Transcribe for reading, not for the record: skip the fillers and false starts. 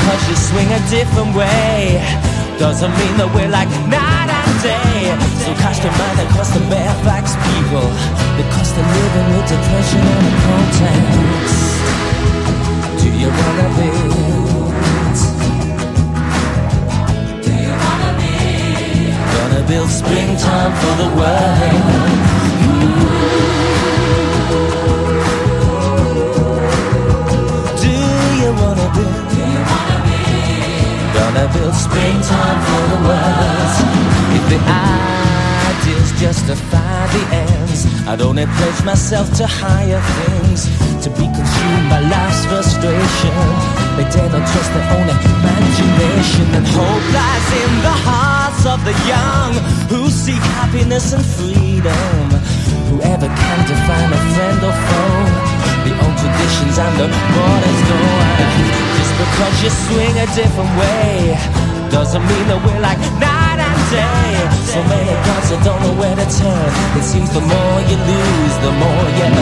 because you swing a different way doesn't mean that we're like night and day. So cast your mind across the bare facts, people, because they're living with depression and context. Do you wanna build? Do you wanna build? Gonna build springtime for the world. Do you wanna build? Gonna build springtime for the world. If the ideas justify the ends, I'd only pledge myself to higher things, to be consumed by life's frustration. They dare not trust their own imagination. And hope lies in the hearts of the young, who seek happiness and freedom. Whoever can define a friend or foe, the old traditions and the borders door. Just because you swing a different way doesn't mean that we're like night and day. So many gods that don't know where to turn. It seems the more you lose, the more you